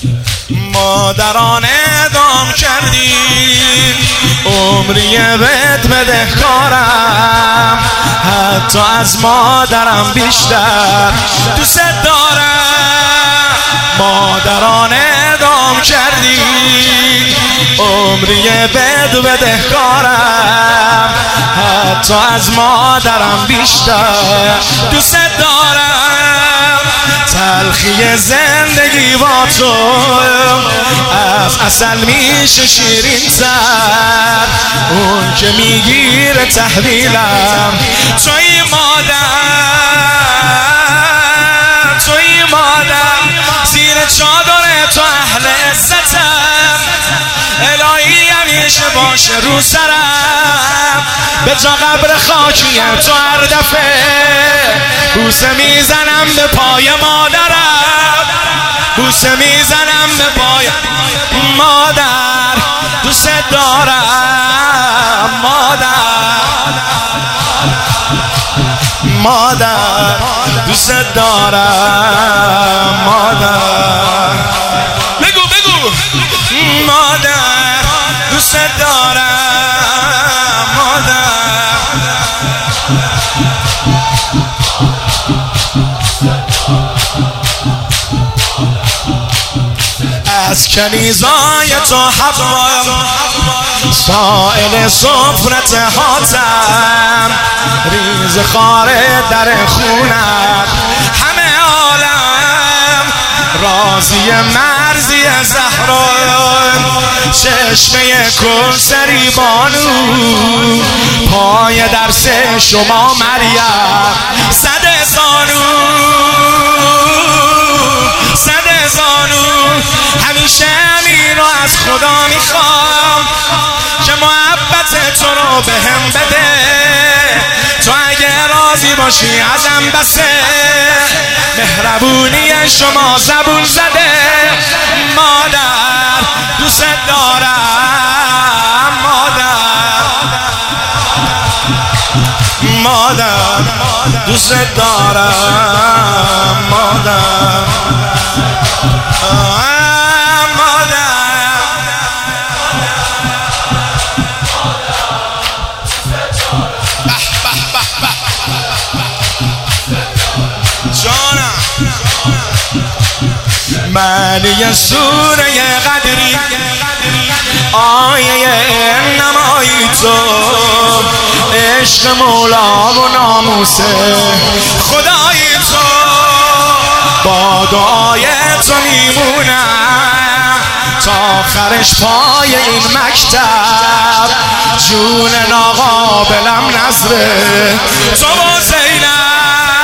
مادران اعدام کردین، عمری بهت بدهکارم، حتی از مادرم بیشتر دوست دارم. مادران اعدام کردین، عمری بهت بدهکارم، حتی از مادرم بیشتر دوست دارم. تلخی زندگی با تو از عسل میشه شیرین تر، اون که میگیره تحویلم توی مادر، توی مادر، زیر چادر تو اهل عزتم، الهی همیشه باشه رو سرم، به جا قبر خاکی تو هر دفعه بوسه میزنم به پای مادرم، بوسه میزنم به پای مادر، دوست دارم مادر، مادر دوست دارم مادر، بگو بگو مادر دوست دارم مادر. از کنیزای تو حوا سائل سفرت هاتم، ریز خاره در خونت همه عالم، راضی مرزی زهران، چشمه کوثری بانو، پای درس شما مریم صد زانو، صد زانو، همیشه همین رو از خدا میخوام که محبت تو رو بهم بده، تو اگه راضی باشی ازم بسه، مهربونی شما زبون زده، مادر دوست دارم مادر، مادر دوست دارم مادر، معنی سوره قدری آیه نمایی تو، عشق مولا و ناموس خدای تو، با دعای تو میمونم تا آخرش پای این مکتب، جون ناقابلم نظره تو با زینب،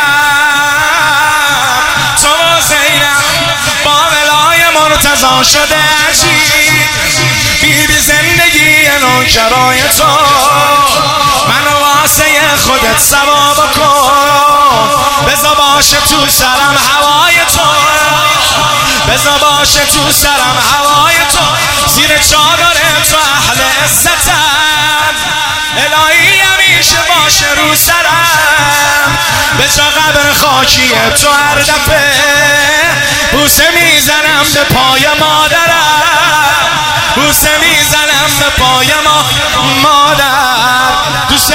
تو با زینب با ولای مرتضی شده عجیب، بیبی زندگی نوکرای تو، من واسه خودت ثواب کن، بزا باشه تو سرم هوای تو، بزا باشه تو سرم هوای تو، زیر چادر تو اهل عزتم، الهی همیشه باشه رو سرم، به جا قبر خاکی تو هر دفعه بوسه میزنم به پای مادرم، بوسه میزنم به پای مادر، دوست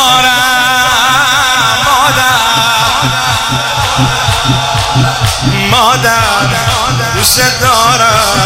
دارم مادر، مادر دوست دارم